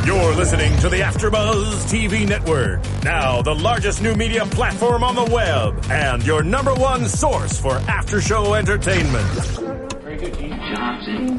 You're listening to the AfterBuzz TV Network, now the largest new media platform on the web, and your number one source for after-show entertainment. Very good, Keith Johnson.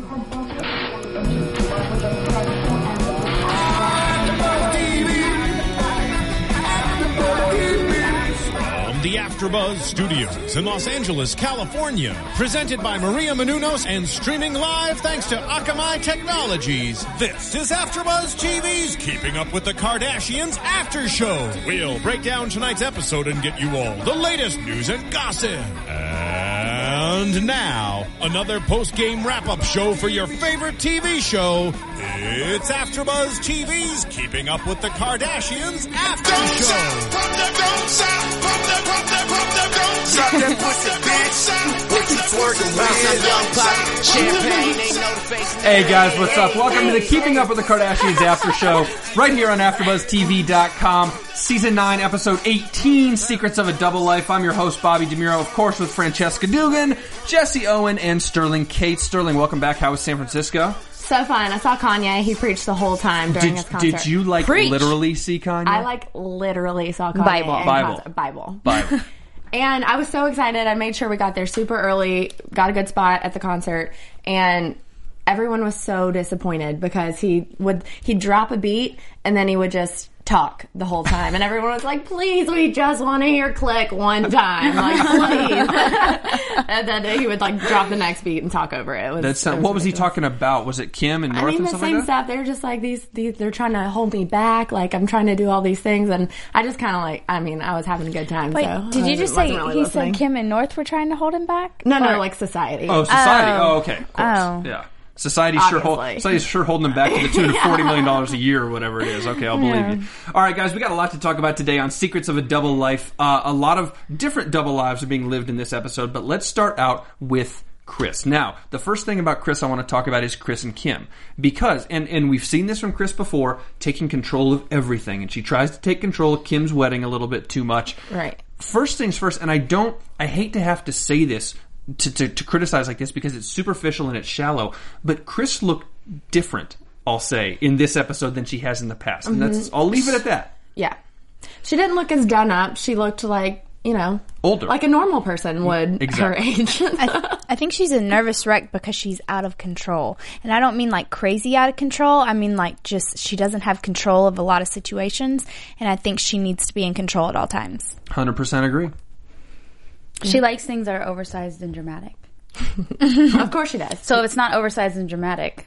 The AfterBuzz Studios in Los Angeles, California. Presented by Maria Menounos and streaming live thanks to Akamai Technologies. This is AfterBuzz TV's Keeping Up with the Kardashians After Show. We'll break down tonight's episode and get you all the latest news and gossip. And now, another post-game wrap-up show for your favorite TV show. It's AfterBuzz TV's Keeping Up with the Kardashians After Show. Drop that pussy, bitch. What you twerking with? Champagne, ain't no face. Hey guys, what's up? Welcome to the Keeping Up with the Kardashians After Show, right here on AfterBuzzTV.com. Season 9, Episode 18, Secrets of a Double Life. I'm your host, Bobby DeMuro, of course, with Francesca Dugan, Jesse Owen, and Sterling Kate. Sterling, welcome back. How was San Francisco? So fun. I saw Kanye. He preached the whole time during his concert. Did you, literally see Kanye? I, literally saw Kanye. Bible. And I was so excited. I made sure we got there super early, got a good spot at the concert, and everyone was so disappointed because he'd drop a beat and then he would just talk the whole time, and everyone was like, please, we just want to hear click one time, please. And then he would drop the next beat and talk over it. What was he talking about? Was it Kim and North and stuff like that? The same stuff. They were just like, these they're trying to hold me back, I'm trying to do all these things, and I just kind of I was having a good time. Wait, so did you just say really he listening. said Kim and North were trying to hold him back? No, society. Oh, society. Oh, okay. Of course. Yeah. Society's sure holding them back to the tune of $40 million a year or whatever it is. Okay, I'll believe you. All right, guys, we got a lot to talk about today on Secrets of a Double Life. A lot of different double lives are being lived in this episode, but let's start out with Kris. Now, the first thing about Kris I want to talk about is Kris and Kim. Because, and we've seen this from Kris before, taking control of everything. And she tries to take control of Kim's wedding a little bit too much. Right. First things first, and I hate to have to say this, to criticize like this because it's superficial and it's shallow, but Kris looked different, I'll say, in this episode than she has in the past. And I'll leave it at that. Yeah. She didn't look as done up. She looked older. Like a normal person would her age. I think she's a nervous wreck because she's out of control. And I don't mean crazy out of control. I mean just she doesn't have control of a lot of situations. And I think she needs to be in control at all times. 100% agree. She likes things that are oversized and dramatic. Of course she does. So if it's not oversized and dramatic.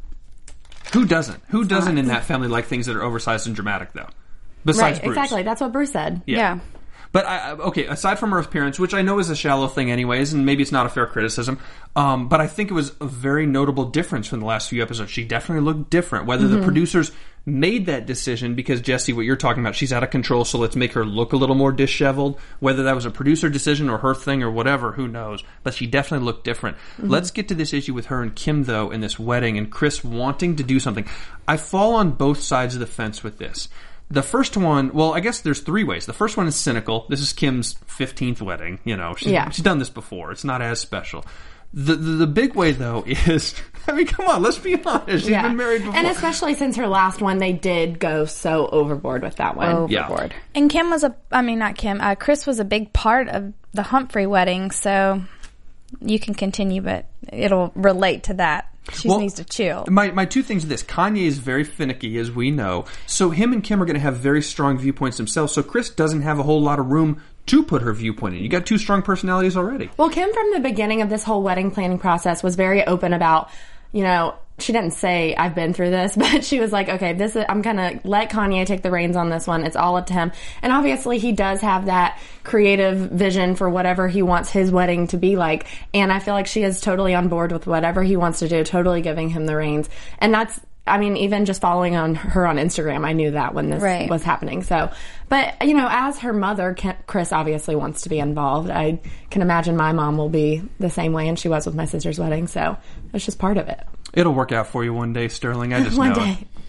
Who doesn't? Who doesn't in that family like things that are oversized and dramatic, though? Besides Bruce. Exactly. That's what Bruce said. Yeah. But, aside from her appearance, which I know is a shallow thing anyways, and maybe it's not a fair criticism, but I think it was a very notable difference from the last few episodes. She definitely looked different. Whether the producers made that decision because, Jesse, what you're talking about, she's out of control, so let's make her look a little more disheveled. Whether that was a producer decision or her thing or whatever, who knows. But she definitely looked different. Let's get to this issue with her and Kim, though, in this wedding, and Kris wanting to do something. I fall on both sides of the fence with this. The first one, well, I guess there's three ways. The first one is cynical. This is Kim's 15th wedding. She's done this before. It's not as special. The big way, though, is, come on, let's be honest. She's been married before. And especially since her last one, they did go so overboard with that one. Overboard. Yeah. And Kim was Kris was a big part of the Humphrey wedding, so you can continue, but it'll relate to that. She needs to chill. My two things are this. Kanye is very finicky, as we know. So him and Kim are going to have very strong viewpoints themselves. So Kris doesn't have a whole lot of room to put her viewpoint in. You got two strong personalities already. Well, Kim, from the beginning of this whole wedding planning process, was very open about, she didn't say, I've been through this, but she was like, okay, I'm going to let Kanye take the reins on this one. It's all up to him. And obviously he does have that creative vision for whatever he wants his wedding to be like. And I feel like she is totally on board with whatever he wants to do, totally giving him the reins. And that's, even just following on her on Instagram, I knew that when this was happening. So, but, as her mother, Kris obviously wants to be involved. I can imagine my mom will be the same way, and she was with my sister's wedding. So it's just part of it. It'll work out for you one day, Sterling. I just one know day. it.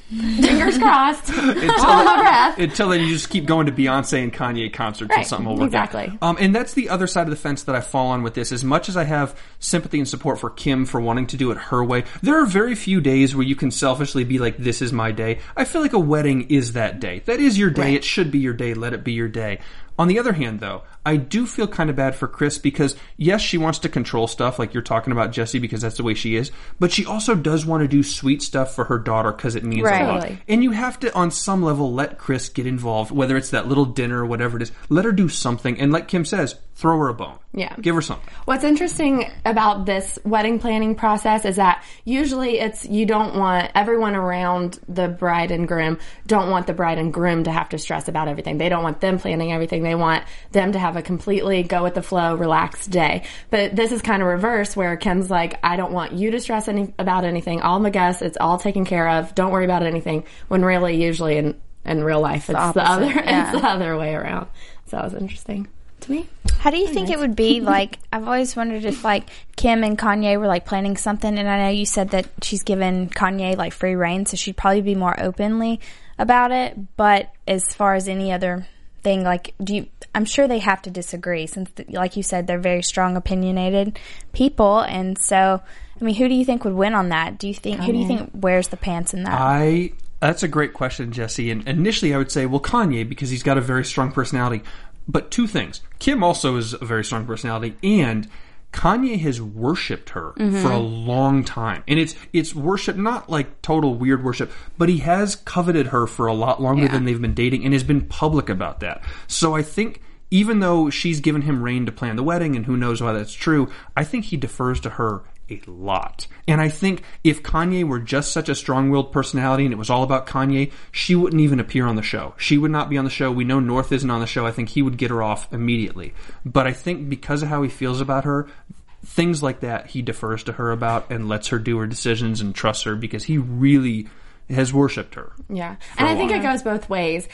Fingers crossed. Hold my breath. Until then, you just keep going to Beyonce and Kanye concerts and something will work exactly. out. And that's the other side of the fence that I fall on with this. As much as I have sympathy and support for Kim for wanting to do it her way, there are very few days where you can selfishly be like, this is my day. I feel like a wedding is that day. That is your day. Right. It should be your day. Let it be your day. On the other hand, though, I do feel kind of bad for Chris because, yes, she wants to control stuff like you're talking about, Jesse, because that's the way she is. But she also does want to do sweet stuff for her daughter because it means a lot. Totally. And you have to, on some level, let Chris get involved, whether it's that little dinner or whatever it is. Let her do something. And like Kim says, throw her a bone. Yeah. Give her something. What's interesting about this wedding planning process is that usually you don't want everyone around the bride and groom don't want the bride and groom to have to stress about everything. They don't want them planning everything. They want them to have a completely go with the flow, relaxed day. But this is kind of reverse where Kim's like, I don't want you to stress about anything. All my guests, it's all taken care of. Don't worry about anything. When really, usually in real life, it's the other way around. So that was interesting to me. How do you think it would be like, I've always wondered if like Kim and Kanye were like planning something, and I know you said that she's given Kanye like free reign, so she'd probably be more openly about it, but as far as any other thing, like I'm sure they have to disagree since like you said, they're very strong opinionated people, and so I mean, who do you think would win on that? Who do you think wears the pants in that? That's a great question, Jesse, and initially I would say, well, Kanye, because he's got a very strong personality. But two things. Kim also is a very strong personality, and Kanye has worshipped her for a long time. And it's worship, not like total weird worship, but he has coveted her for a lot longer than they've been dating and has been public about that. So I think even though she's given him reign to plan the wedding, and who knows why that's true, I think he defers to her a lot. And I think if Kanye were just such a strong-willed personality and it was all about Kanye, she wouldn't even appear on the show. She would not be on the show. We know North isn't on the show. I think he would get her off immediately. But I think because of how he feels about her, things like that he defers to her about and lets her do her decisions and trusts her because he really has worshipped her. Yeah. And I think it goes both ways.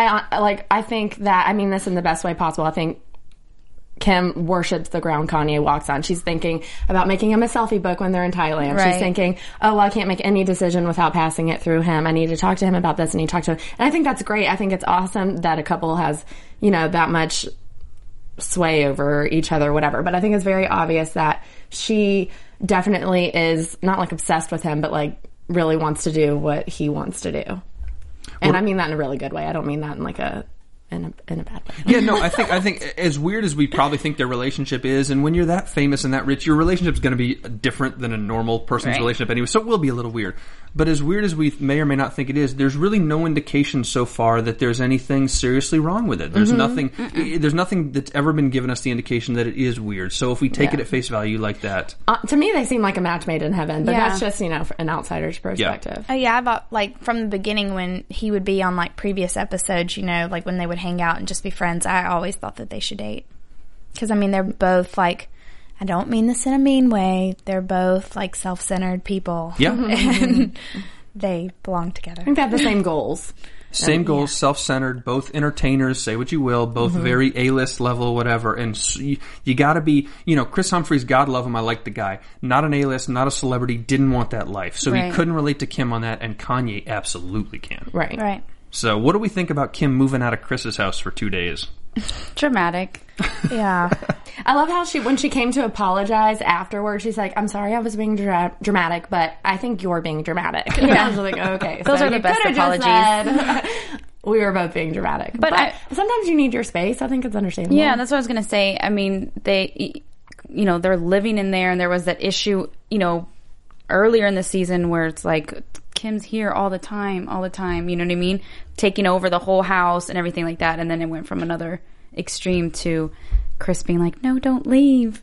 I think that, I mean this in the best way possible. I think Kim worships the ground Kanye walks on. She's thinking about making him a selfie book when they're in Thailand. Right. She's thinking, oh, well, I can't make any decision without passing it through him. I need to talk to him about this. I need to talk to him. And I think that's great. I think it's awesome that a couple has, that much sway over each other, whatever. But I think it's very obvious that she definitely is not like obsessed with him, but like really wants to do what he wants to do. And I mean that in a really good way. I don't mean that in like in a bad way. Yeah, no, I think as weird as we probably think their relationship is, and when you're that famous and that rich, your relationship's going to be different than a normal person's relationship anyway, so it will be a little weird. But as weird as we may or may not think it is, there's really no indication so far that there's anything seriously wrong with it. There's nothing that's ever been given us the indication that it is weird. So if we take it at face value like that. To me, they seem like a match made in heaven, but that's just, an outsider's perspective. I thought, like, from the beginning when he would be on, like, previous episodes, like, when they would hang out and just be friends, I always thought that they should date. Because, I mean, they're both, like, I don't mean this in a mean way. They're both, like, self-centered people. Yeah. And they belong together. I think they have the same goals. Same goals, self-centered, both entertainers, say what you will, both very A-list level, whatever. And you gotta be, Chris Humphries, God love him, I like the guy. Not an A-list, not a celebrity, didn't want that life. So he couldn't relate to Kim on that, and Kanye absolutely can. Right. So what do we think about Kim moving out of Chris's house for 2 days? Dramatic. Yeah. I love how when she came to apologize afterwards, she's like, I'm sorry I was being dramatic, but I think you're being dramatic. And I was like, okay. Those are the best apologies. We were both being dramatic. But sometimes you need your space. I think it's understandable. Yeah, that's what I was going to say. I mean, they're living in there, and there was that issue, earlier in the season where it's like, Kim's here all the time, you know what I mean? Taking over the whole house and everything like that. And then it went from another extreme to Chris being like, no, don't leave.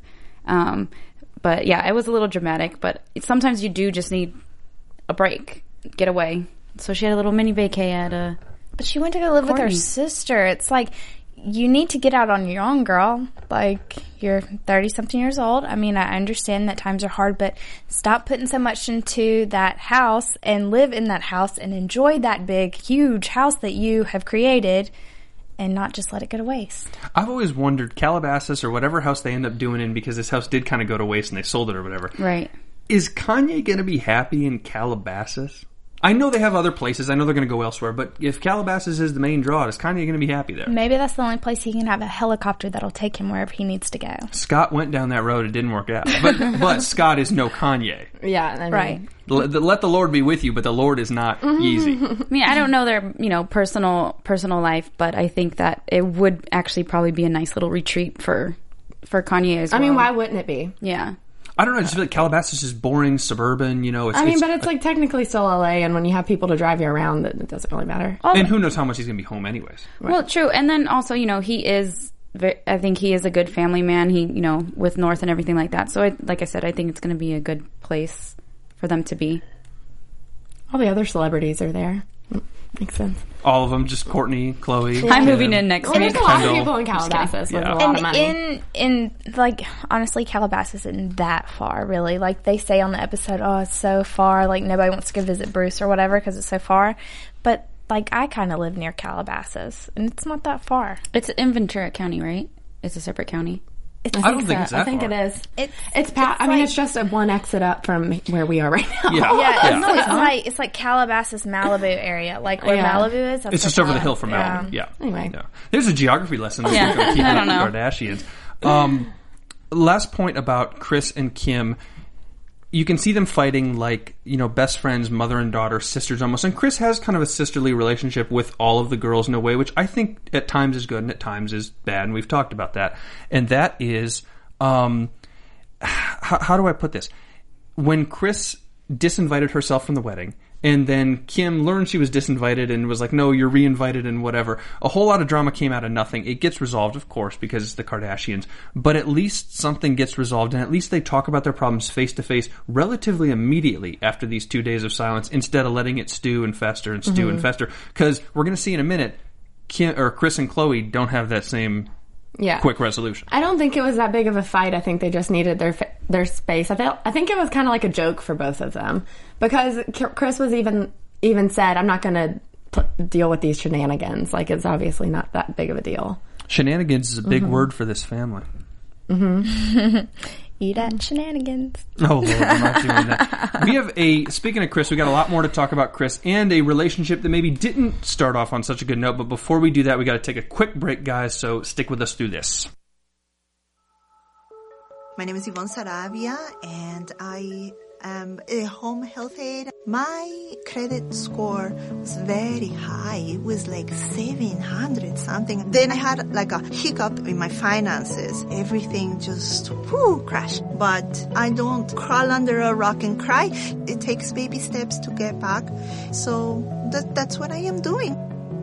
But yeah, it was a little dramatic, but sometimes you do just need a break, get away. So she had a little mini vacay But she went to go live with her sister. It's like, you need to get out on your own, girl. Like, you're 30-something years old. I mean, I understand that times are hard, but stop putting so much into that house and live in that house and enjoy that big, huge house that you have created and not just let it go to waste. I've always wondered, Calabasas or whatever house they end up doing in, because this house did kind of go to waste and they sold it or whatever. Right. Is Kanye going to be happy in Calabasas? I know they have other places. I know they're going to go elsewhere. But if Calabasas is the main draw, is Kanye going to be happy there? Maybe that's the only place he can have a helicopter that'll take him wherever he needs to go. Scott went down that road. It didn't work out. But Scott is no Kanye. Yeah, I mean, Right. Let the Lord be with you, but the Lord is not easy. I mean, I don't know their, personal life, but I think that it would actually probably be a nice little retreat for Kanye as well. I mean, why wouldn't it be? Yeah. I don't know. I just feel like Calabasas is boring, suburban. It's, but it's like technically still LA, and when you have people to drive you around, it doesn't really matter. and who knows how much he's going to be home anyways. Well, true. And then also, he is, I think he is a good family man. He, with North and everything like that. So, like I said, I think it's going to be a good place for them to be. All the other celebrities are there. Makes sense. All of them, just Courtney, Chloe. I'm moving in next Well, week. there's a lot of Kendall. people in Calabasas with Yeah. a lot of money. Honestly, Calabasas isn't that far, really. Like, they say on the episode, oh, it's so far, like, nobody wants to go visit Bruce or whatever because it's so far. But, like, I kind of live near Calabasas, and it's not that far. It's in Ventura County, right? It's a separate county. I don't think it's that I think far. it is. It's it's just a one exit up from where we are right now. Yeah. No, it's like Calabasas, Malibu area, like where Yeah. Malibu is. That's It's just where over the hill from Yeah. Malibu. Yeah. Anyway. Yeah. There's a geography lesson. Yeah. Keeping I up don't know. with Kardashians. Last point about Kris and Kim. You can see them fighting like, best friends, mother and daughter, sisters almost. And Kris has kind of a sisterly relationship with all of the girls in a way, which I think at times is good and at times is bad. And we've talked about that. And that is, how do I put this? When Kris disinvited herself from the wedding, and then Kim learned she was disinvited and was like, no, you're reinvited and whatever. A whole lot of drama came out of nothing. It gets resolved, of course, because it's the Kardashians. But at least something gets resolved, and at least they talk about their problems face to face relatively immediately after these 2 days of silence, instead of letting it stew and fester and stew and fester. Because we're going to see in a minute, Kris and Khloe don't have that same quick resolution. I don't think it was that big of a fight. I think they just needed their space. I think it was kind of like a joke for both of them, because Kris was even said, "I'm not going to deal with these shenanigans." Like, it's obviously not that big of a deal. Shenanigans is a big word for this family. Eat at shenanigans. Oh, Lord, I'm not doing that. We have speaking of Kris, we got a lot more to talk about Kris and a relationship that maybe didn't start off on such a good note, but before we do that, we got to take a quick break, guys, so stick with us through this. My name is Yvonne Saravia, and I am a home health aide. My credit score was very high. It was like 700 something. Then I had like a hiccup in my finances. Everything just crashed. But I don't crawl under a rock and cry. It takes baby steps to get back. So that's what I am doing.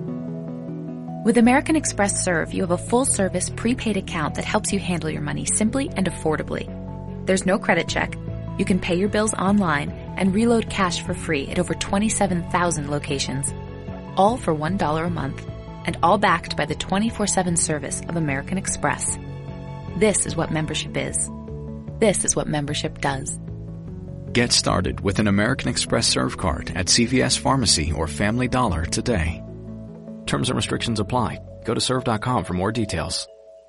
With American Express Serve, you have a full-service prepaid account that helps you handle your money simply and affordably. There's no credit check. You can pay your bills online and reload cash for free at over 27,000 locations. All for $1 a month, and all backed by the 24/7 service of American Express. This is what membership is. This is what membership does. Get started with an American Express Serve card at CVS Pharmacy or Family Dollar today. Terms and restrictions apply. Go to serve.com for more details.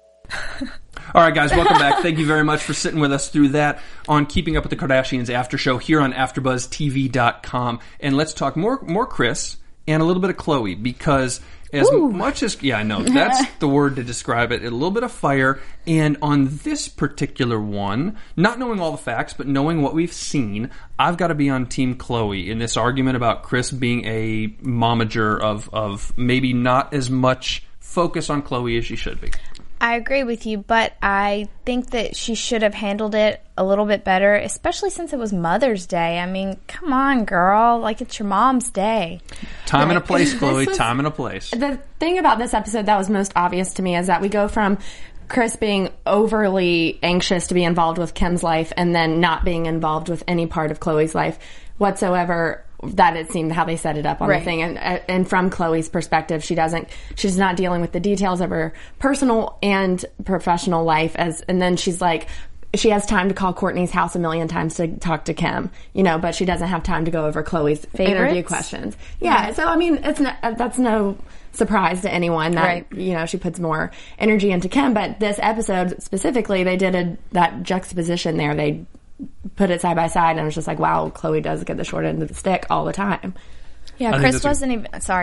All right, guys, welcome back. Thank you very much for sitting with us through that on Keeping Up with the Kardashians After Show here on AfterBuzzTV.com. And let's talk more Kris and a little bit of Khloe, because as much as, I know, that's the word to describe it, a little bit of fire. And on this particular one, not knowing all the facts, but knowing what we've seen, I've got to be on Team Khloe in this argument about Kris being a momager of maybe not as much focus on Khloe as she should be. I agree with you, but I think that she should have handled it a little bit better, especially since it was Mother's Day. I mean, come on, girl. Like, it's your mom's day. Time and a place, Khloe. Time and a place. The thing about this episode that was most obvious to me is that we go from Kris being overly anxious to be involved with Kim's life and then not being involved with any part of Khloe's life whatsoever. That it seemed how they set it up on the thing, and from Khloe's perspective, she's not dealing with the details of her personal and professional life, and then she's like, she has time to call Kourtney's house 1,000,000 times to talk to Kim, but she doesn't have time to go over Khloe's interview questions. Yeah, so I mean, that's no surprise to anyone that she puts more energy into Kim, but this episode specifically, they did that juxtaposition there. They put it side by side, and it was just like, wow, Khloe does get the short end of the stick all the time. Yeah, Chris wasn't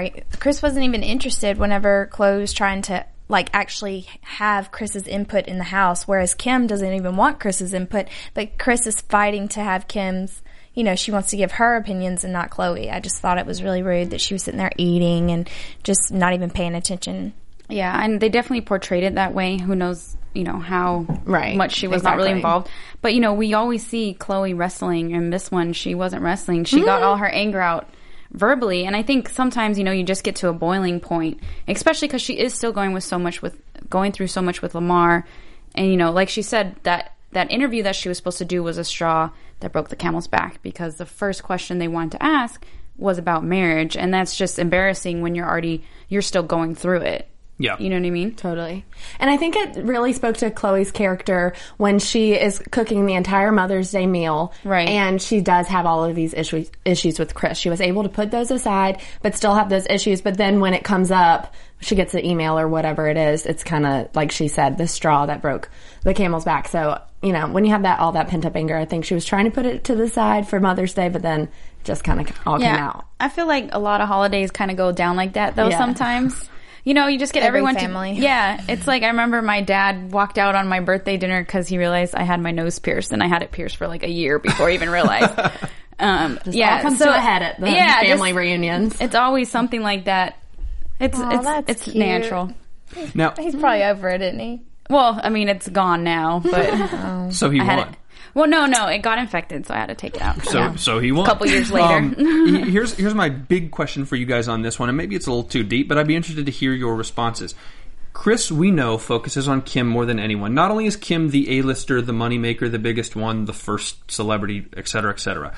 even interested whenever Chloe was trying to like actually have Chris's input in the house, whereas Kim doesn't even want Chris's input, but Chris is fighting to have Kim's, you know, she wants to give her opinions and not Chloe. I just thought it was really rude that she was sitting there eating and just not even paying attention. Yeah, and they definitely portrayed it that way. Who knows, you know, how much she was not really involved. But, you know, we always see Chloe wrestling, and this one, she wasn't wrestling. She got all her anger out verbally, and I think sometimes, you know, you just get to a boiling point, especially because she is still going through so much with Lamar. And, you know, like she said, that interview that she was supposed to do was a straw that broke the camel's back, because the first question they wanted to ask was about marriage, and that's just embarrassing when you're still going through it. Yeah. You know what I mean? Totally. And I think it really spoke to Chloe's character when she is cooking the entire Mother's Day meal. Right. And she does have all of these issues with Chris. She was able to put those aside, but still have those issues. But then when it comes up, she gets the email or whatever it is, it's kind of, like she said, the straw that broke the camel's back. So, you know, when you have all that pent up anger, I think she was trying to put it to the side for Mother's Day, but then just kind of all came out. I feel like a lot of holidays kind of go down like that, though, sometimes. You know, you just get everyone family. Yeah, it's like I remember my dad walked out on my birthday dinner because he realized I had my nose pierced, and I had it pierced for like a year before I even realized. All comes to a head at the family reunions. It's always something like that. It's cute. natural. Now He's probably over it, isn't he? Well, I mean, it's gone now, but so he won. Well, no, it got infected, so I had to take it out. So he won. A couple years later. Here's my big question for you guys on this one, and maybe it's a little too deep, but I'd be interested to hear your responses. Chris, we know, focuses on Kim more than anyone. Not only is Kim the A-lister, the moneymaker, the biggest one, the first celebrity, etc., etc.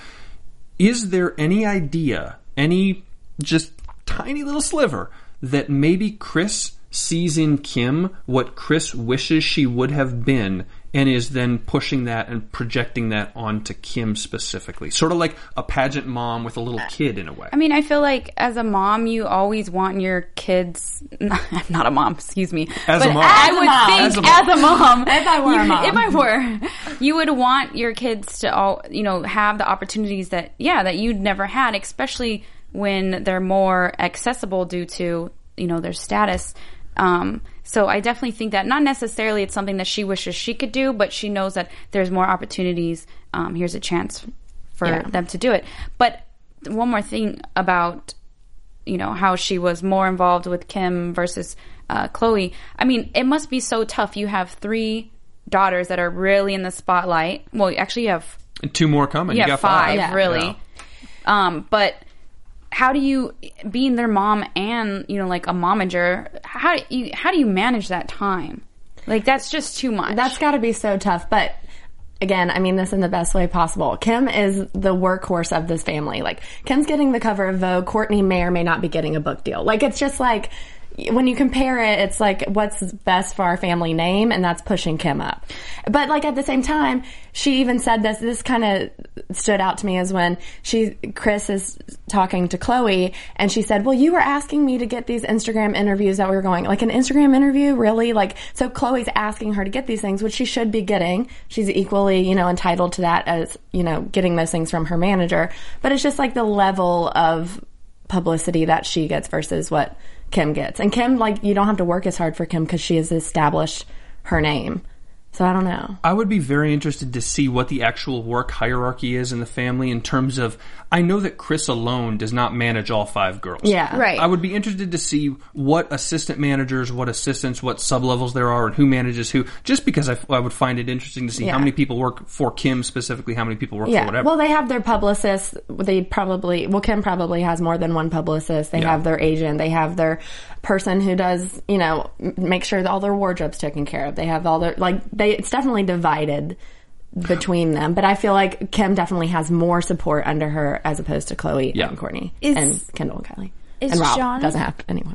Is there any idea, any just tiny little sliver, that maybe Chris sees in Kim what Chris wishes she would have been, and is then pushing that and projecting that onto Kim specifically? Sort of like a pageant mom with a little kid in a way. I mean, I feel like as a mom, you always want your kids... I'm not a mom, excuse me. As a mom. I would think as a mom. If I were a mom. If I were. You would want your kids to all, you know, have the opportunities that you'd never had, especially when they're more accessible due to, you know, their status. So I definitely think that not necessarily it's something that she wishes she could do, but she knows that there's more opportunities. Here's a chance for them to do it. But one more thing about, you know, how she was more involved with Kim versus Chloe. I mean, it must be so tough. You have 3 daughters that are really in the spotlight. Well, actually, you have 2 more coming. You got have 5, Yeah. really. Yeah. But how do you, being their mom and, you know, like a momager, how do you manage that time? Like, that's just too much. That's got to be so tough. But again, I mean this in the best way possible. Kim is the workhorse of this family. Like, Kim's getting the cover of Vogue. Courtney may or may not be getting a book deal. Like, it's just like, when you compare it, it's like, what's best for our family name? And that's pushing Kim up. But like, at the same time, she even said this kind of stood out to me, is when Chris is talking to Chloe, and she said, well, you were asking me to get these Instagram interviews that we were going, like an Instagram interview, really? Like, so Chloe's asking her to get these things, which she should be getting. She's equally, you know, entitled to that as, you know, getting those things from her manager. But it's just like the level of publicity that she gets versus what Kim gets. And Kim, like, you don't have to work as hard for Kim because she has established her name. So I don't know. I would be very interested to see what the actual work hierarchy is in the family in terms of, I know that Chris alone does not manage all 5 girls. Yeah. Right. I would be interested to see what assistant managers, what assistants, what sub-levels there are, and who manages who, just because I would find it interesting to see how many people work for Kim specifically, how many people work for whatever. Well, they have their publicists. Kim probably has more than one publicist. They have their agent. They have their person who does, you know, make sure that all their wardrobe's taken care of. They have all their, like, it's definitely divided between them. But I feel like Kim definitely has more support under her as opposed to Chloe and Courtney and Kendall and Kylie. And Rob doesn't have anyone.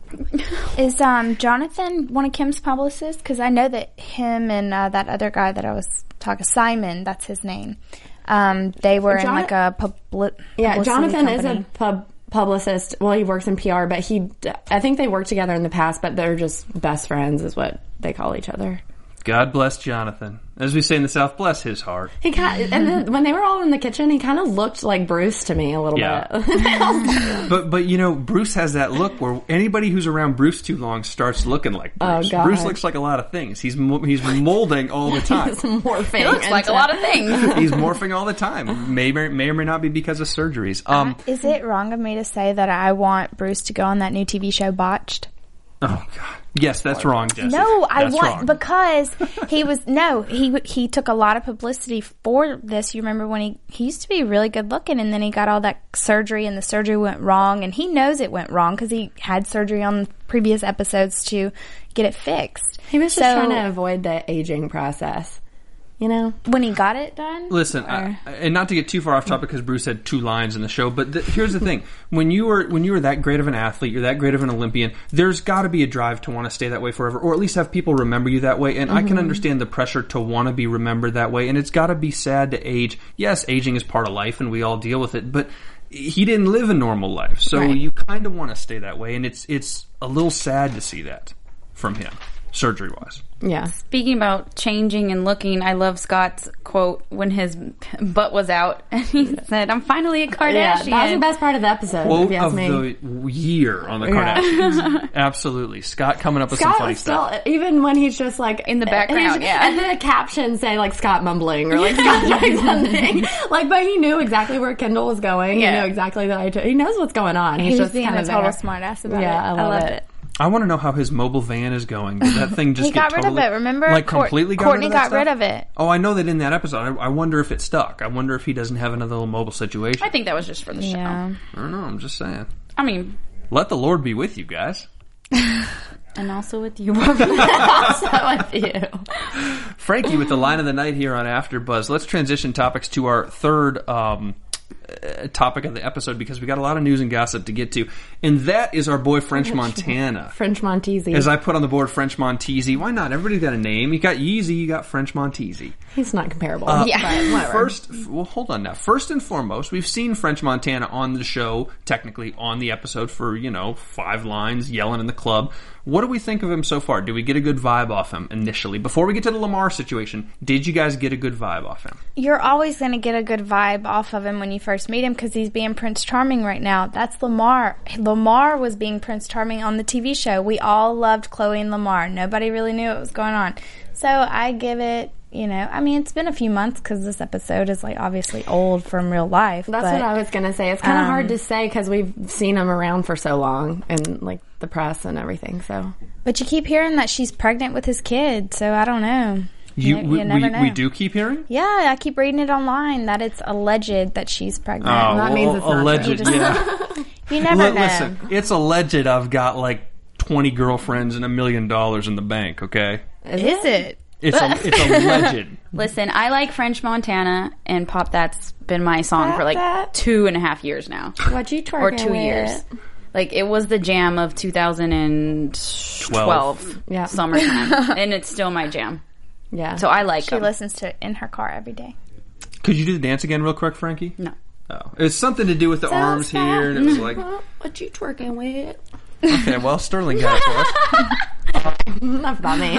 Is Jonathan one of Kim's publicists? Because I know that him and that other guy that I was talking, Simon, that's his name. They were in like a publicity Jonathan company. is a publicist. Well, he works in PR, but I think they worked together in the past, but they're just best friends is what they call each other. God bless Jonathan. As we say in the South, bless his heart. He and then when they were all in the kitchen, he kind of looked like Bruce to me a little bit. But you know, Bruce has that look where anybody who's around Bruce too long starts looking like Bruce. Oh, God. Bruce looks like a lot of things. He's molding all the time. He's morphing. He looks like a lot of things. He's morphing all the time. May or may not be because of surgeries. Is it wrong of me to say that I want Bruce to go on that new TV show Botched? Oh, God. Yes, that's wrong, Jesse. No, I That's want wrong. because he took a lot of publicity for this. You remember when he used to be really good looking, and then he got all that surgery, and the surgery went wrong, and he knows it went wrong because he had surgery on previous episodes to get it fixed. He was just trying to avoid the aging process. You know, when he got it done. Listen, and not to get too far off topic because Bruce had 2 lines in the show, but here's the thing: when you were that great of an athlete, you're that great of an Olympian. There's got to be a drive to want to stay that way forever, or at least have people remember you that way. And I can understand the pressure to want to be remembered that way. And it's got to be sad to age. Yes, aging is part of life, and we all deal with it. But he didn't live a normal life, so you kind of want to stay that way. And it's a little sad to see that from him, surgery-wise. Yeah. Speaking about changing and looking, I love Scott's quote when his butt was out, and he said, "I'm finally a Kardashian." Yeah, that was the best part of the episode. Quote if you ask of me. the year on the Kardashians. Absolutely. Scott coming up with some funny stuff. Even when he's just like in the background, and then the captions say like Scott mumbling or like Scott doing something. Like, but he knew exactly where Kendall was going. Yeah. He knew exactly he knows what's going on. He's just being kind a of total smartass about it. I loved it. I want to know how his mobile van is going. Did that thing just He got rid of it, remember? Like completely got Courtney rid of that got rid stuff? of it. Oh, I know that in that episode. I wonder if it stuck. I wonder if he doesn't have another little mobile situation. I think that was just for the show. I don't know. I'm just saying. I mean, let the Lord be with you guys. And also with you, Robin. Also with you. Frankie with the line of the night here on AfterBuzz. Let's transition topics to our third topic of the episode because we got a lot of news and gossip to get to, and that is our boy French Montana. French Montese. As I put on the board, French Montese. Why not? Everybody's got a name. You got Yeezy, you got French Montese. He's not comparable. Hold on now. First and foremost, we've seen French Montana on the show, technically on the episode for, 5 lines, yelling in the club. What do we think of him so far? Do we get a good vibe off him initially? Before we get to the Lamar situation, did you guys get a good vibe off him? You're always going to get a good vibe off of him when you first meet him because he's being Prince Charming right now. That's Lamar. Lamar was being Prince Charming on the TV show. We all loved Chloe and Lamar. Nobody really knew what was going on. So I give it, it's been a few months because this episode is obviously old from real life. That's what I was going to say. It's kind of hard to say because we've seen him around for so long in the press and everything. So, but you keep hearing that she's pregnant with his kid, so I don't know. You never know. We do keep hearing? Yeah, I keep reading it online that it's alleged that she's pregnant. Oh, that means it's alleged, not true. Yeah. You never know. Listen, it's alleged I've got 20 girlfriends and $1 million in the bank, okay? Is it? It's alleged. Listen, I like French Montana, and Pop That's been my song for 2.5 years now. What you twerking Or 2 with? years. It was the jam of 2012 summertime, and it's still my jam. Yeah. So I like She him. listens to it in her car every day. Could you do the dance again real quick, Frankie? No. Oh. It's something to do with the arms here, and it was like... What you twerking with? Okay, well, Sterling got it for us. Enough about me.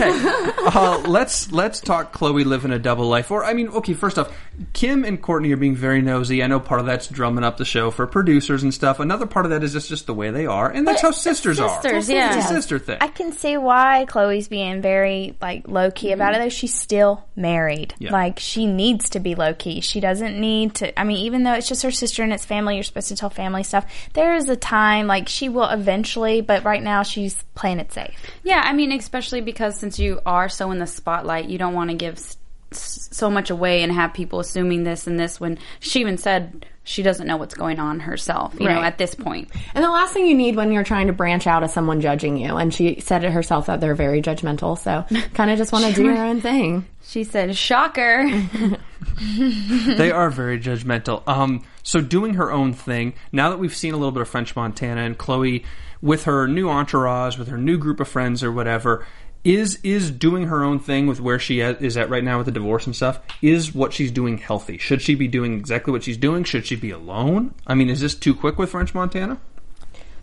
Let's talk Chloe living a double life. First off, Kim and Courtney are being very nosy. I know part of that's drumming up the show for producers and stuff. Another part of that is just the way they are, and that's how sisters are. Yeah. It's a sister thing. I can see why Chloe's being very low key about it though. She's still married. Yeah. She needs to be low key. She doesn't need to. Even though it's just her sister and it's family, you're supposed to tell family stuff. There is a time she will eventually, but right now she's playing it safe. Yeah, especially because since you are so in the spotlight, you don't want to give so much away and have people assuming this and this when she even said she doesn't know what's going on herself, you know, at this point. And the last thing you need when you're trying to branch out is someone judging you. And she said it herself that they're very judgmental. So kind of just want to do your own thing. She said, shocker. They are very judgmental. So doing her own thing, now that we've seen a little bit of French Montana and Chloe with her new entourage, with her new group of friends or whatever, is doing her own thing with where she is at right now with the divorce and stuff, is what she's doing healthy? Should she be doing exactly what she's doing? Should she be alone? Is this too quick with French Montana?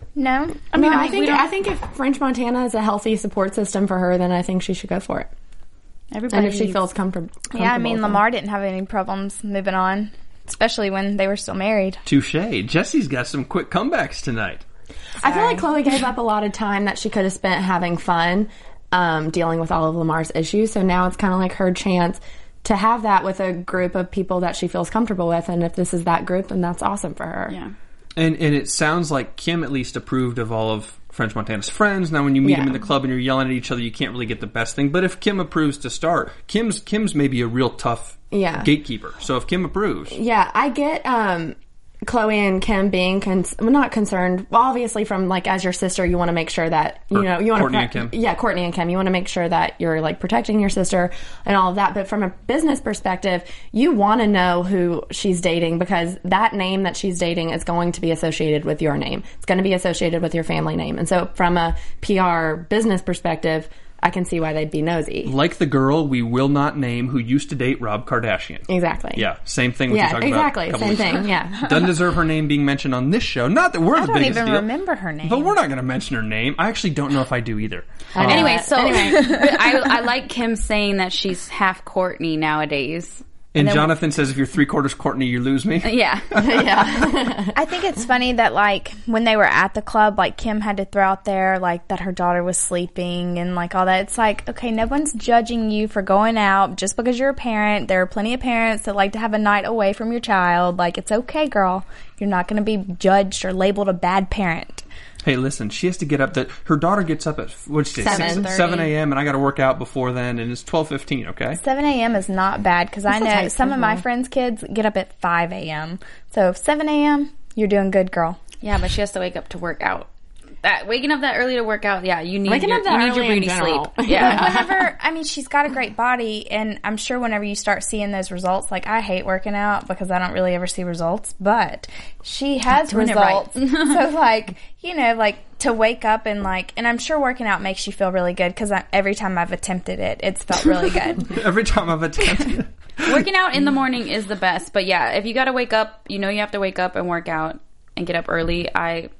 No. I think if French Montana is a healthy support system for her, then I think she should go for it. And if she feels comfortable. Yeah, I mean, Lamar didn't have any problems moving on, especially when they were still married. Touche. Jesse's got some quick comebacks tonight. I feel like Chloe gave up a lot of time that she could have spent having fun, dealing with all of Lamar's issues. So now it's kind of like her chance to have that with a group of people that she feels comfortable with. And if this is that group, then that's awesome for her. Yeah. And it sounds like Kim at least approved of all of French Montana's friends. Now, when you meet them in the club and you're yelling at each other, you can't really get the best thing. But if Kim approves to start, Kim's maybe a real tough gatekeeper. So if Kim approves. Yeah, I get Chloe and Kim being not concerned. Well, obviously, from like as your sister, you want to make sure that you want Courtney and Kim. Yeah, Courtney and Kim. You want to make sure that you're like protecting your sister and all of that. But from a business perspective, you want to know who she's dating because that name that she's dating is going to be associated with your name. It's going to be associated with your family name. And so, from a PR business perspective, I can see why they'd be nosy. Like the girl we will not name who used to date Rob Kardashian. Exactly. Yeah, same thing with you talking about. Yeah, exactly. Same thing, yeah. Doesn't deserve her name being mentioned on this show. Not that we're the biggest deal. I don't even remember her name. But we're not going to mention her name. I actually don't know if I do either. Anyway, I like Kim saying that she's half Courtney nowadays. And Jonathan says, if you're 3/4 Courtney, you lose me. Yeah. Yeah. I think it's funny that, like, when they were at the club, like, Kim had to throw out there, like, that her daughter was sleeping and, like, all that. It's like, okay, no one's judging you for going out just because you're a parent. There are plenty of parents that like to have a night away from your child. Like, it's okay, girl. You're not going to be judged or labeled a bad parent. Hey, listen, she has to get up. Her daughter gets up at, what'd you say, 7 a.m., and I got to work out before then, and it's 12:15, okay? 7 a.m. is not bad, because I know some of my friends' kids get up at 5 a.m. So 7 a.m., you're doing good, girl. Yeah, but she has to wake up to work out. Waking up that early to work out, yeah, you need your beauty sleep. Yeah. She's got a great body, and I'm sure whenever you start seeing those results, like, I hate working out because I don't really ever see results, but she has results. Right. So, like, to wake up and, like, and I'm sure working out makes you feel really good because every time I've attempted it, it's felt really good. Every time I've attempted it. Working out in the morning is the best, but yeah, if you got to wake up, you have to wake up and work out and get up early.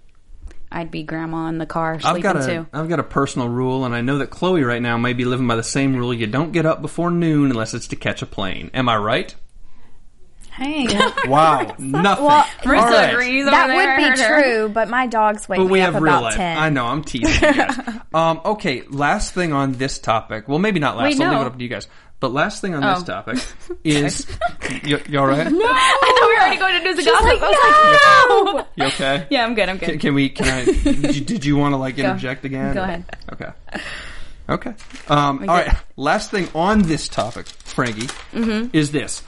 I'd be grandma in the car sleeping too. I've got a personal rule, and I know that Chloe right now may be living by the same rule. You don't get up before noon unless it's to catch a plane. Am I right? Hey. Wow. Nothing. Well, Marissa agrees over that there. would be true, but my dogs wake me up about 10. I know, I'm teasing you guys. Okay, last thing on this topic. Well, maybe not last. I'll leave it up to you guys. But last thing on this topic is... You all right? No! I thought we were already going to do the gossip. Like, no! You okay? Yeah, I'm good. I'm good. Can I... Did you want to, like, interject again? Go ahead. Okay. All right. Last thing on this topic, Frankie, is this.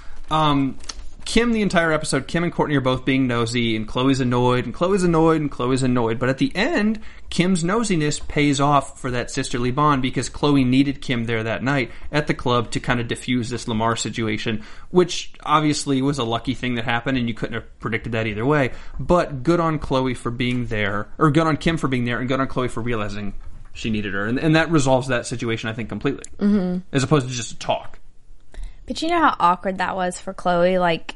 Kim, the entire episode, Kim and Courtney are both being nosy, and Chloe's annoyed, and Chloe's annoyed, and Chloe's annoyed. But at the end, Kim's nosiness pays off for that sisterly bond because Chloe needed Kim there that night at the club to kind of diffuse this Lamar situation, which obviously was a lucky thing that happened, and you couldn't have predicted that either way. But good on Chloe for being there, or good on Kim for being there, and good on Chloe for realizing she needed her. And that resolves that situation, I think, completely. Mm-hmm. As opposed to just a talk. But you know how awkward that was for Chloe? Like,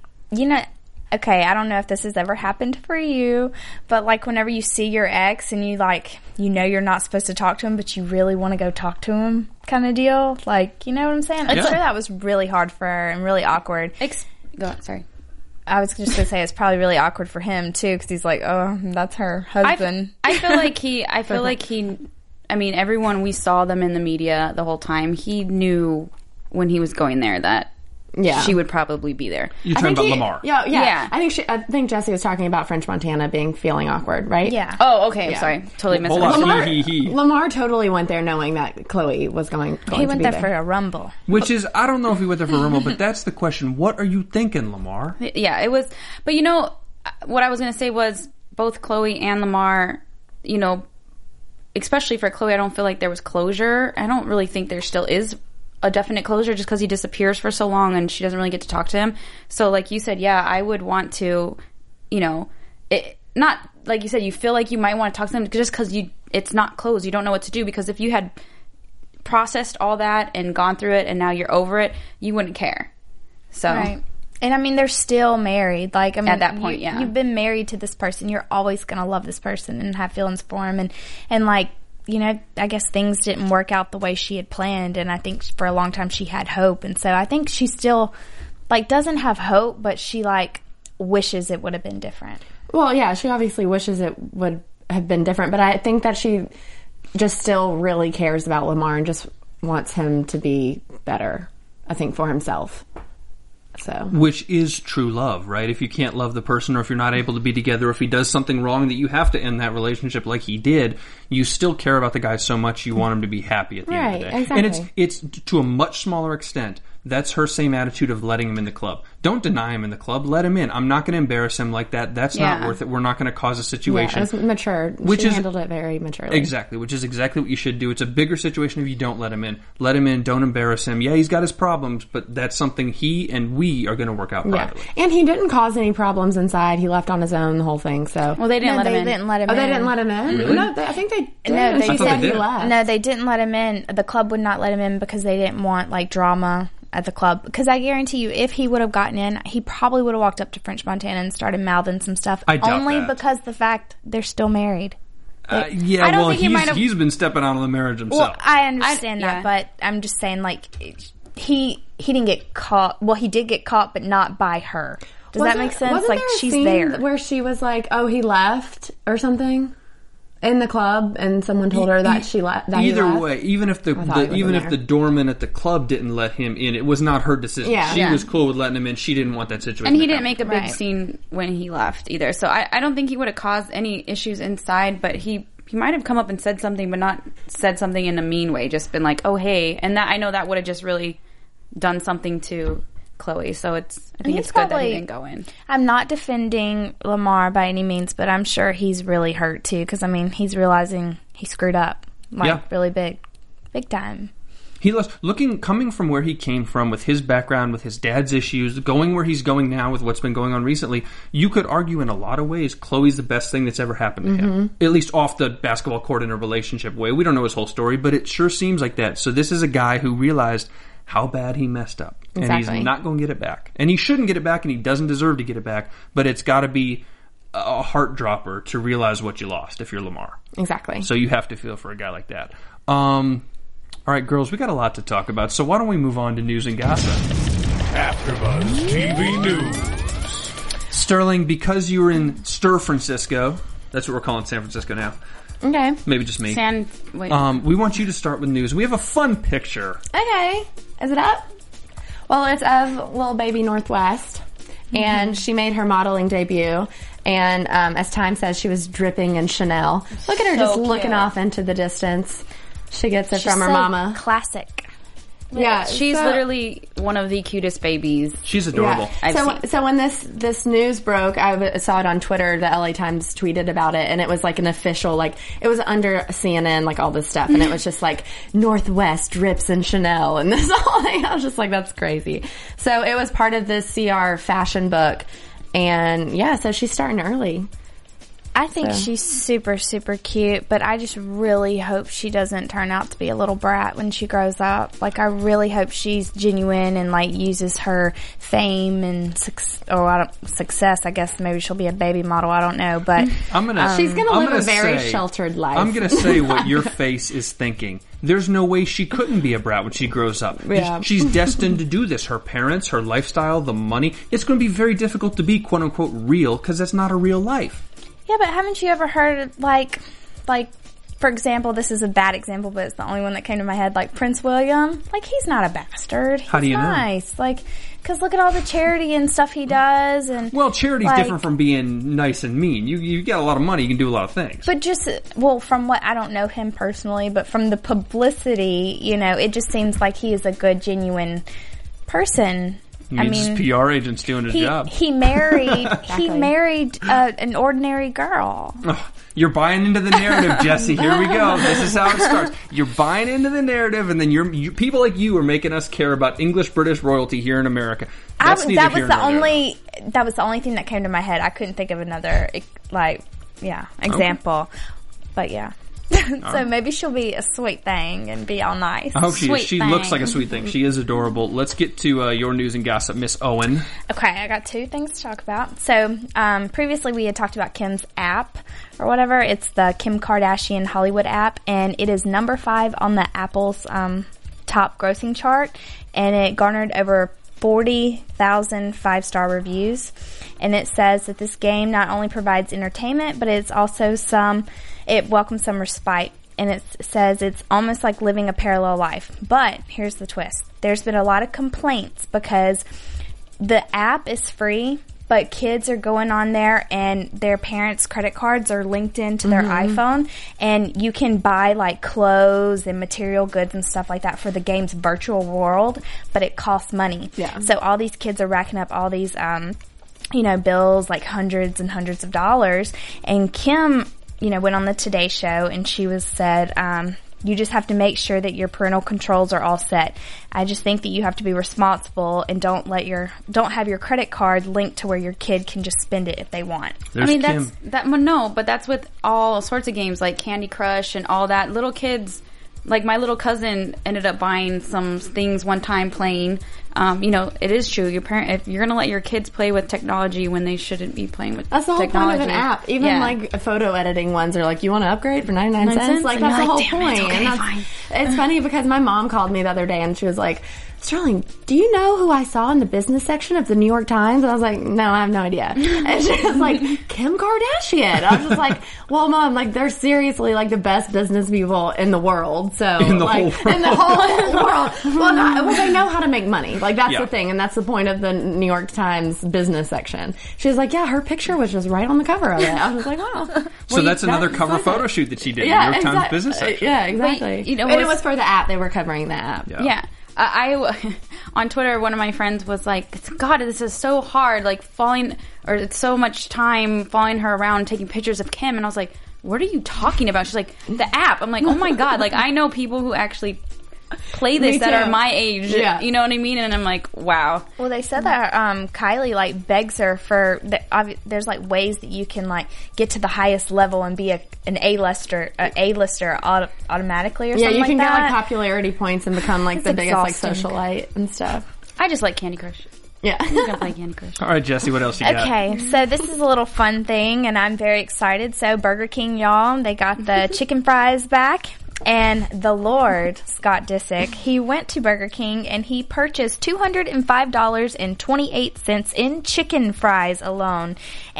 okay, I don't know if this has ever happened for you, but like whenever you see your ex and you like, you're not supposed to talk to him, but you really want to go talk to him kind of deal. Like, you know what I'm saying? I'm sure that was really hard for her and really awkward. Go on, sorry. I was just going to say it's probably really awkward for him too, because he's like, oh, that's her husband. I feel like he, everyone, we saw them in the media the whole time. He knew when he was going there that she would probably be there. You're talking about Lamar. Yeah. I think Jessie was talking about French Montana feeling awkward, right? Yeah. Oh, okay. Yeah. Sorry. Totally misunderstood. Lamar totally went there knowing that Chloe was going He went to be there for a rumble. Which is, I don't know if he went there for a rumble, but that's the question. What are you thinking, Lamar? Yeah, it was. But what I was going to say was both Chloe and Lamar, especially for Chloe, I don't feel like there was closure. I don't really think there still is a definite closure just because he disappears for so long and she doesn't really get to talk to him. So like you said, I would want to, not like you said, you feel like you might want to talk to them just because it's not closed. You don't know what to do, because if you had processed all that and gone through it and now you're over it, you wouldn't care. So. Right. And they're still married. Like, at that point, you've been married to this person. You're always going to love this person and have feelings for him. And like, I guess things didn't work out the way she had planned, and I think for a long time she had hope, and so I think she still, like, doesn't have hope, but she, like, wishes it would have been different. Well, yeah, she obviously wishes it would have been different, but I think that she just still really cares about Lamar and just wants him to be better, I think, for himself. So, which is true love, right? If you can't love the person, or if you're not able to be together, or if he does something wrong that you have to end that relationship like he did, you still care about the guy so much you want him to be happy at the end of the day. Exactly. And it's to a much smaller extent. That's her same attitude of letting him in the club. Don't deny him in the club. Let him in. I'm not going to embarrass him like that. That's not worth it. We're not going to cause a situation. Yeah, it's mature. She handled it very maturely. Exactly, which is exactly what you should do. It's a bigger situation if you don't let him in. Let him in. Don't embarrass him. Yeah, he's got his problems, but that's something he and we are going to work out privately. And he didn't cause any problems inside. He left on his own, the whole thing. So, well, they didn't let him in. They didn't let him in? Really? No, I think they did. No, she said he left. No, they didn't let him in. The club would not let him in because they didn't want, like, drama at the club. Because I guarantee you, if he would have gotten in, he probably would have walked up to French Montana and started mouthing some stuff. I doubt only that. Because the fact they're still married. He's been stepping out on the marriage himself. Well, I understand that, but I'm just saying, like, he didn't get caught. Well, he did get caught, but not by her. Does that make sense? Wasn't like, there a she's scene there. where she was like, "Oh, he left" or something in the club, and someone told her that she left. Either way, even if the doorman at the club didn't let him in, it was not her decision. Yeah. She was cool with letting him in. She didn't want that situation. And he didn't make a big scene when he left either. So I don't think he would have caused any issues inside, but he might have come up and said something, but not said something in a mean way. Just been like, "Oh, hey," and I know that would have just really done something to Chloe. So I think it's good that he didn't go in. I'm not defending Lamar by any means, but I'm sure he's really hurt too, because he's realizing he screwed up, really big time. He lost, coming from where he came from, with his background, with his dad's issues, going where he's going now with what's been going on recently. You could argue in a lot of ways Chloe's the best thing that's ever happened to him. At least off the basketball court in a relationship way. We don't know his whole story, but it sure seems like that. So this is a guy who realized how bad he messed up. Exactly. And he's not going to get it back. And he shouldn't get it back, and he doesn't deserve to get it back. But it's got to be a heart dropper to realize what you lost if you're Lamar. Exactly. So you have to feel for a guy like that. All right, girls, we got a lot to talk about, so why don't we move on to news and gossip? AfterBuzz TV News. Sterling, because you were in Stir Francisco, that's what we're calling San Francisco now. Okay. Maybe just me. We want you to start with news. We have a fun picture. Okay. Is it up? Well, it's of little baby Northwest, and she made her modeling debut. And as Time says, she was dripping in Chanel. Look at her just looking off into the distance. She gets it from her mama. Classic. Yeah, she's literally one of the cutest babies. She's adorable. Yeah. So when this news broke, I saw it on Twitter. The LA Times tweeted about it, and it was like an official, like it was under CNN, like all this stuff, and it was just like Northwest drips in Chanel, and this whole thing. I was just like, that's crazy. So it was part of this CR fashion book, and yeah, so she's starting early. I think she's super, super cute, but I just really hope she doesn't turn out to be a little brat when she grows up. Like, I really hope she's genuine and, like, uses her fame and success. I guess maybe she'll be a baby model. I don't know, but she's going to live a very sheltered life. I'm going to say what your face is thinking. There's no way she couldn't be a brat when she grows up. Yeah. She's destined to do this. Her parents, her lifestyle, the money. It's going to be very difficult to be, quote-unquote, real, because that's not a real life. Yeah, but haven't you ever heard, like, for example, this is a bad example, but it's the only one that came to my head, like Prince William. Like, he's not a bastard. He's How do you nice. Know? Like, because look at all the charity and stuff he does. And well, charity's different from being nice and mean. You get a lot of money, you can do a lot of things. But just, from what, I don't know him personally, but from the publicity, it just seems like he is a good, genuine person. His PR agent's doing his job. He married. He married an ordinary girl. Oh, you're buying into the narrative, Jesse. Here we go. This is how it starts. You're buying into the narrative, and then people like you are making us care about English British royalty here in America. That was the only thing that came to my head. I couldn't think of another example. Okay. But yeah. So maybe she'll be a sweet thing and be all nice. I hope she is. She thing. looks like a sweet thing. She is adorable. Let's get to your news and gossip, Miss Owen. Okay, I got 2 things to talk about. So, previously we had talked about Kim's app or whatever. It's the Kim Kardashian Hollywood app, and it is number 5 on the Apple's top grossing chart, and it garnered over 40,000 5-star reviews. And it says that this game not only provides entertainment, but it's also it welcomes some respite. And it says it's almost like living a parallel life. But here's the twist. There's been a lot of complaints because the app is free, but kids are going on there and their parents' credit cards are linked into their iPhone, and you can buy like clothes and material goods and stuff like that for the game's virtual world, but it costs money. Yeah. So all these kids are racking up all these, bills, like hundreds and hundreds of dollars. And Kim, went on the Today Show, and she said, you just have to make sure that your parental controls are all set. I just think that you have to be responsible and don't have your credit card linked to where your kid can just spend it if they want. But that's with all sorts of games like Candy Crush and all that. Little kids, like my little cousin ended up buying some things one time playing. It is true. If you're going to let your kids play with technology when they shouldn't be playing with that's the whole technology. point of an app. Even like photo editing ones are like, you want to upgrade for 99 cents? Like, that's the whole point. It's funny because my mom called me the other day and she was like, Sterling, do you know who I saw in the business section of the New York Times? And I was like, no, I have no idea. And she was like, Kim Kardashian. I was just like, well, Mom, like, they're seriously like the best business people in the world. So in the like, whole world. in the whole world. Well, they know how to make money. Like, that's the thing, and that's the point of the New York Times business section. She was like, yeah, her picture was just right on the cover of it. I was like, wow. So that's another cover photo shoot that she did in the New York Times business section. Yeah, exactly. But, and it was for the app. They were covering the app. Yeah. I on Twitter, one of my friends was like, God, this is so hard, like it's so much time following her around, taking pictures of Kim. And I was like, what are you talking about? She's like, the app. I'm like, oh my God, like I know people who actually play this that are my age. Yeah. You know what I mean? And I'm like, wow. Well, they said that Kylie like begs her for there's like ways that you can like get to the highest level and be an A-lister automatically or something like that. Yeah, you can get like popularity points and become like the biggest like socialite and stuff. I just like Candy Crush. Yeah. I'm going to play Candy Crush. All right, Jesse, what else you got? Okay, so this is a little fun thing, and I'm very excited. So Burger King, y'all, they got the chicken fries back. And the Lord, Scott Disick, he went to Burger King and he purchased $205.28 in chicken fries alone.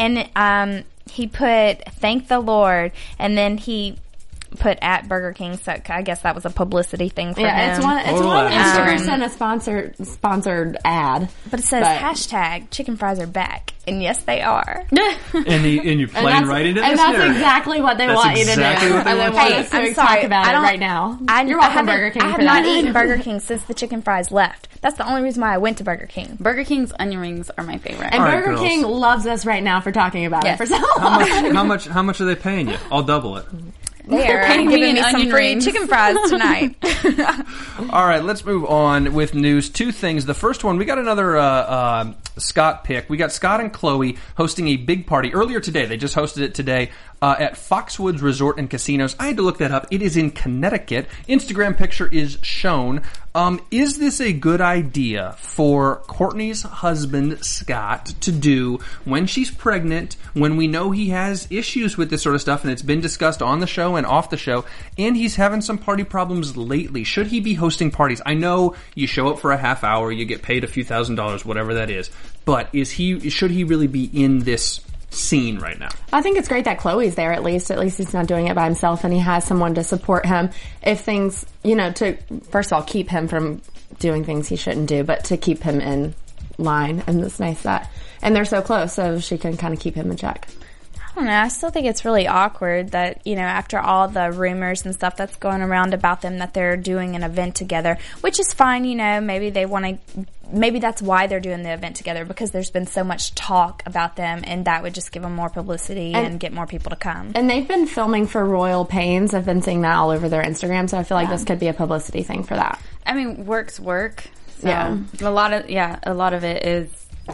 And he put, thank the Lord, and then he put at Burger King, so I guess that was a publicity thing for him. It's 100% a sponsored ad. But it says hashtag chicken fries are back. And yes, they are. and you're playing right into this. And that's exactly what they want you to do. And they want us to talk about it right now. You're welcome, Burger King. I have not eaten Burger King since the chicken fries left. That's the only reason why I went to Burger King. Burger King's onion rings are my favorite. And Burger King loves us right now for talking about it for so long. How much are they paying you? I'll double it. They're giving me some free chicken fries tonight. All right, let's move on with news. 2 things. The first one, we got another Scott pick. We got Scott and Chloe hosting a big party earlier today. They just hosted it today at Foxwoods Resort and Casinos. I had to look that up. It is in Connecticut. Instagram picture is shown. Is this a good idea for Courtney's husband, Scott, to do when she's pregnant, when we know he has issues with this sort of stuff, and it's been discussed on the show and off the show, and he's having some party problems lately? Should he be hosting parties? I know you show up for a half hour, you get paid a few $1,000s, whatever that is, but should he really be in this scene right now? I think it's great that Chloe's there at least he's not doing it by himself and he has someone to support him if things, to first of all keep him from doing things he shouldn't do, but to keep him in line. And it's nice that, and they're so close, so she can kind of keep him in check. I don't know. I still think it's really awkward that, after all the rumors and stuff that's going around about them, that they're doing an event together, which is fine. Maybe they want to, maybe that's why they're doing the event together, because there's been so much talk about them, and that would just give them more publicity and get more people to come. And they've been filming for Royal Pains. I've been seeing that all over their Instagram, so I feel like this could be a publicity thing for that. I mean, work's work. So a lot of it is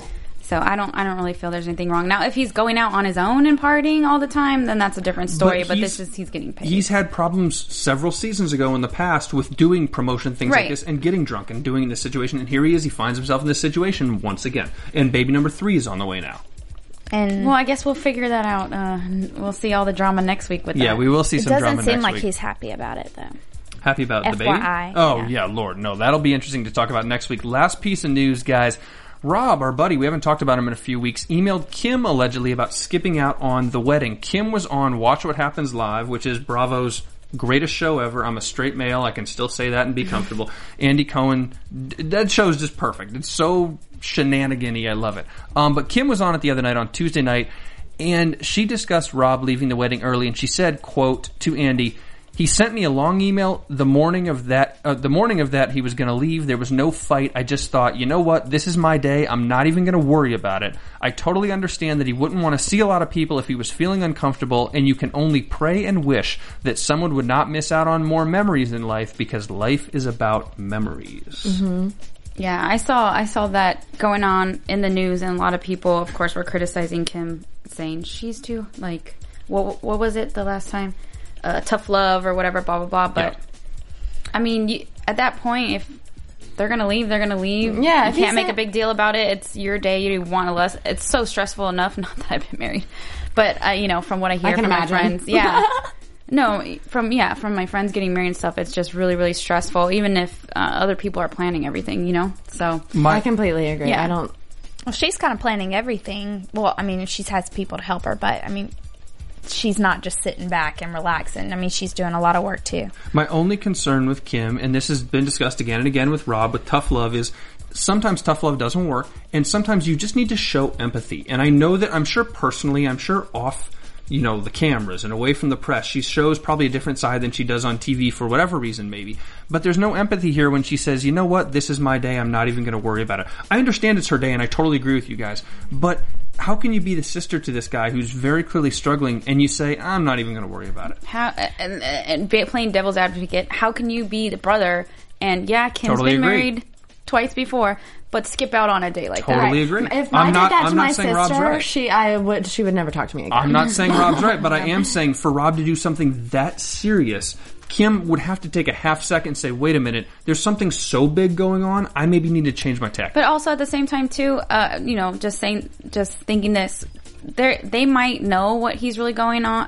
So I don't really feel there's anything wrong. Now, if he's going out on his own and partying all the time, then that's a different story. But this is he's getting paid. He's had problems several seasons ago in the past with doing promotion things like this and getting drunk and doing this situation. And here he is. He finds himself in this situation once again. And baby number 3 is on the way now. And well, I guess we'll figure that out. We'll see all the drama next week with that. Yeah, we will see some drama next week. It doesn't seem like he's happy about it, though. Happy about the baby? FYI. Oh, yeah, Lord. No, that'll be interesting to talk about next week. Last piece of news, guys. Rob, our buddy, we haven't talked about him in a few weeks, emailed Kim allegedly about skipping out on the wedding. Kim was on Watch What Happens Live, which is Bravo's greatest show ever. I'm a straight male. I can still say that and be comfortable. Andy Cohen, that show is just perfect. It's so shenanigan-y. I love it. But Kim was on it the other night, on Tuesday night, and she discussed Rob leaving the wedding early, and she said, quote, to Andy, he sent me a long email the morning of that he was going to leave. There was no fight. I just thought, you know what? This is my day. I'm not even going to worry about it. I totally understand that he wouldn't want to see a lot of people if he was feeling uncomfortable, and you can only pray and wish that someone would not miss out on more memories in life, because life is about memories. Mm-hmm. Yeah, I saw that going on in the news, and a lot of people, of course, were criticizing Kim, saying she's too, like, what was it the last time? Tough love or whatever, blah, blah, blah. But, yeah. I mean, at that point, if they're going to leave, they're going to leave. Yeah. You can't make a big deal about it. It's your day. You want to less. It's so stressful enough. Not that I've been married. But, from what I hear from my friends. Yeah. No, from my friends getting married and stuff, it's just really, really stressful, even if other people are planning everything, So I completely agree. Yeah. Well, she's kind of planning everything. Well, I mean, she has people to help her, but, I mean, she's not just sitting back and relaxing. I mean, she's doing a lot of work, too. My only concern with Kim, and this has been discussed again and again with Rob, with tough love, is sometimes tough love doesn't work, and sometimes you just need to show empathy. And I know that, I'm sure off the cameras and away from the press, she shows probably a different side than she does on TV for whatever reason maybe. But there's no empathy here when she says, you know what, this is my day, I'm not even going to worry about it. I understand it's her day, and I totally agree with you guys. But how can you be the sister to this guy who's very clearly struggling, and you say, I'm not even going to worry about it? How and playing devil's advocate, how can you be the brother, and Kim's totally been agree. Married twice before, but skip out on a day like that. Totally agree. If I did that to my saying Rob's sister, right. she would never talk to me again. I'm not saying Rob's right, but I am saying for Rob to do something that serious, Kim would have to take a half second and say, wait a minute, there's something so big going on, I maybe need to change my tactic. But also at the same time too, just thinking this, they might know what he's really going on,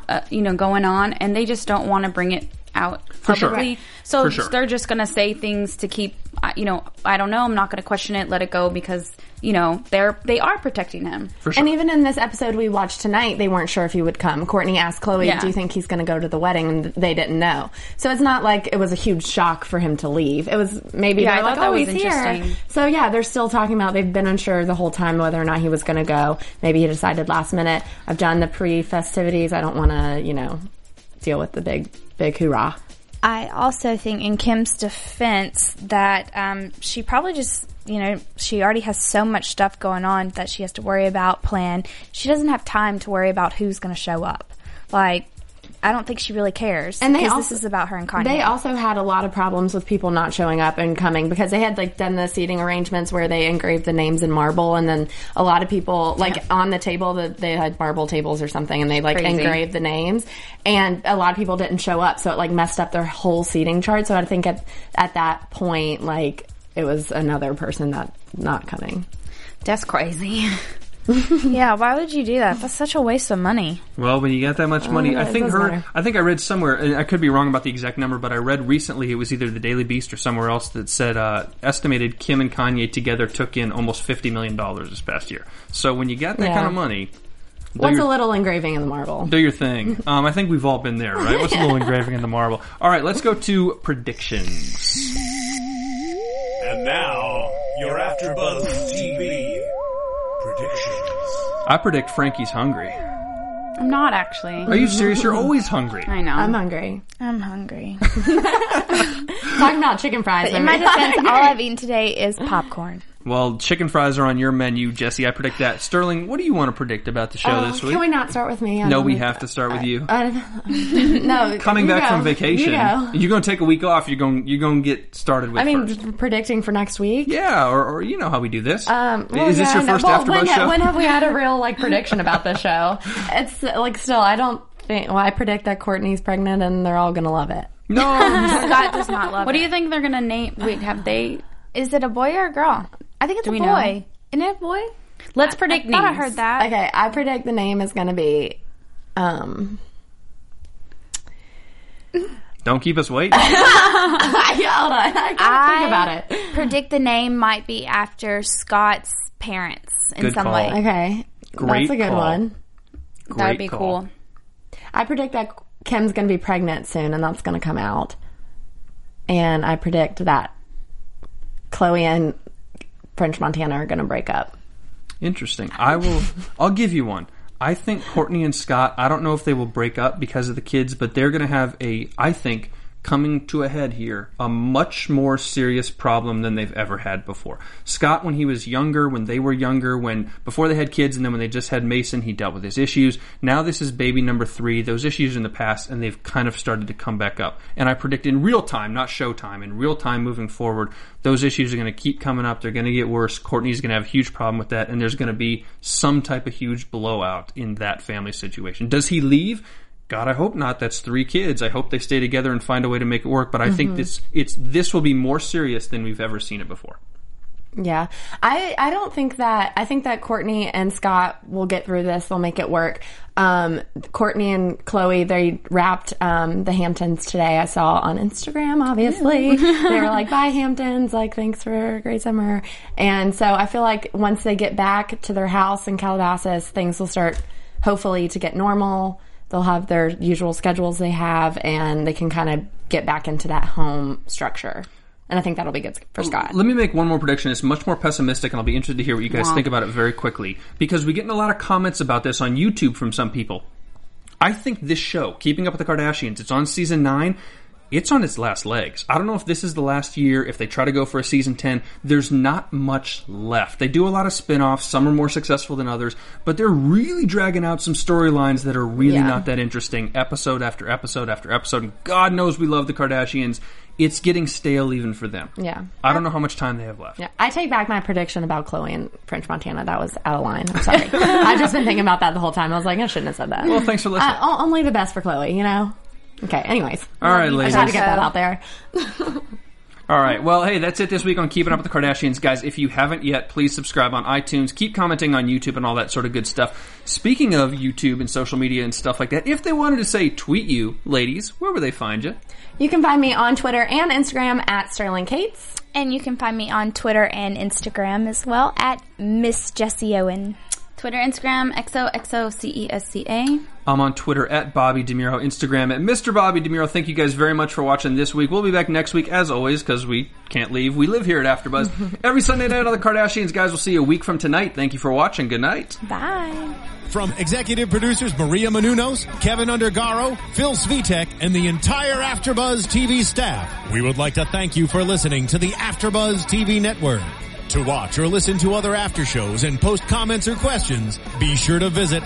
and they just don't want to bring it out publicly. So they're just going to say things to keep, I don't know, I'm not going to question it, let it go, because, they are protecting him. For sure. And even in this episode we watched tonight, they weren't sure if he would come. Courtney asked Chloe, do you think he's going to go to the wedding? And they didn't know. So it's not like it was a huge shock for him to leave. It was maybe they're like, oh, he's here. So they're still talking about, they've been unsure the whole time whether or not he was going to go. Maybe he decided last minute, I've done the pre-festivities, I don't want to, deal with the big hoorah. I also think, in Kim's defense, that she probably just, she already has so much stuff going on that she has to worry about, plan. She doesn't have time to worry about who's going to show up. Like, I don't think she really cares. And this is about her and Kanye. They also had a lot of problems with people not showing up and coming, because they had done the seating arrangements where they engraved the names in marble, and then a lot of people on the table that they had marble tables or something, and they engraved the names, and a lot of people didn't show up, so it messed up their whole seating chart. So I think at that point, it was another person that not coming. That's crazy. Yeah, why would you do that? That's such a waste of money. Well, when you get that much money, I think I read somewhere, and I could be wrong about the exact number, but I read recently, it was either the Daily Beast or somewhere else, that said estimated Kim and Kanye together took in almost $50 million this past year. So when you got that kind of money, what's a little engraving in the marble? Do your thing. I think we've all been there, right? What's a little engraving in the marble? All right, let's go to predictions. And now, your AfterBuzz TV predictions. I predict Frankie's hungry. I'm not, actually. Are you serious? You're always hungry. I know. I'm hungry. Talking about chicken fries. In my defense, all I've eaten today is popcorn. Well, chicken fries are on your menu, Jesse. I predict that. Sterling, what do you want to predict about the show this week? Can we not start with me? No, we have to start with you. No. Coming back from vacation, You you're going to take a week off. You're going to get started with first. Predicting for next week? Yeah, or you know how we do this. Is this your first AfterBuzz show? When have we had a real prediction about this show? It's still, I don't think, I predict that Courtney's pregnant and they're all going to love it. No. Scott does not love it. What do you think they're going to name? Wait, have they... Is it a boy or a girl? I think it's a boy. Know? Isn't it a boy? Let's predict names. I thought I heard that. Okay, I predict the name is going to be... Don't keep us waiting. Hold on. I gotta think about it. Predict the name might be after Scott's parents in Good some call. way. Okay. Great That's a good call. one. That'd be cool. I predict that Kim's going to be pregnant soon, and that's going to come out. And I predict that Chloe and French Montana are going to break up. Interesting. I'll give you one. I think Courtney and Scott, I don't know if they will break up because of the kids, but they're going to have I think, coming to a head here, a much more serious problem than they've ever had before. Scott, when he was younger, when they were younger, before they had kids, and then when they just had Mason, he dealt with his issues. Now this is baby number 3. Those issues in the past, and they've kind of started to come back up. And I predict in real time, not showtime, in real time moving forward, those issues are going to keep coming up. They're going to get worse. Courtney's going to have a huge problem with that, and there's going to be some type of huge blowout in that family situation. Does he leave? God, I hope not. That's 3 kids. I hope they stay together and find a way to make it work. But I think this will be more serious than we've ever seen it before. Yeah. I don't think that... I think that Courtney and Scott will get through this. They'll make it work. Courtney and Chloe, they wrapped the Hamptons today. I saw on Instagram, obviously. They were like, bye, Hamptons. Thanks for a great summer. And so I feel like once they get back to their house in Calabasas, things will start, hopefully, to get normal. They'll have their usual schedules they have, and they can kind of get back into that home structure. And I think that'll be good for Scott. Let me make one more prediction. It's much more pessimistic, and I'll be interested to hear what you guys think about it very quickly. Because we get a lot of comments about this on YouTube from some people. I think this show, Keeping Up with the Kardashians, it's on season 9. It's on its last legs. I don't know if this is the last year, if they try to go for a season 10. There's not much left. They do a lot of spin-offs. Some are more successful than others. But they're really dragging out some storylines that are really not that interesting, episode after episode after episode. And God knows we love the Kardashians. It's getting stale even for them. Yeah. I don't know how much time they have left. Yeah. I take back my prediction about Chloe and French Montana. That was out of line. I'm sorry. I've just been thinking about that the whole time. I was like, I shouldn't have said that. Well, thanks for listening. Only the best for Chloe, you know? Okay, anyways. All right, ladies. I had to get that out there. All right. Well, hey, that's it this week on Keeping Up with the Kardashians. Guys, if you haven't yet, please subscribe on iTunes. Keep commenting on YouTube and all that sort of good stuff. Speaking of YouTube and social media and stuff like that, if they wanted to say tweet you, ladies, where would they find you? You can find me on Twitter and Instagram at Sterling Cates. And you can find me on Twitter and Instagram as well at Miss Jessie Owen. Twitter, Instagram, XOXOCESCA. I'm on Twitter at Bobby DeMuro, Instagram at Mr. Bobby DeMuro. Thank you guys very much for watching this week. We'll be back next week, as always, because we can't leave. We live here at AfterBuzz. Every Sunday night on the Kardashians. Guys, we'll see you a week from tonight. Thank you for watching. Good night. Bye. From executive producers Maria Menounos, Kevin Undergaro, Phil Svitek, and the entire AfterBuzz TV staff, we would like to thank you for listening to the AfterBuzz TV network. To watch or listen to other after shows and post comments or questions, be sure to visit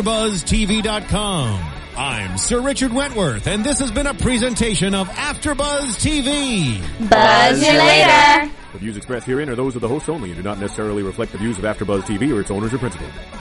AfterBuzzTV.com. I'm Sir Richard Wentworth, and this has been a presentation of AfterBuzz TV. Buzz you later. The views expressed herein are those of the hosts only and do not necessarily reflect the views of AfterBuzz TV or its owners or principals.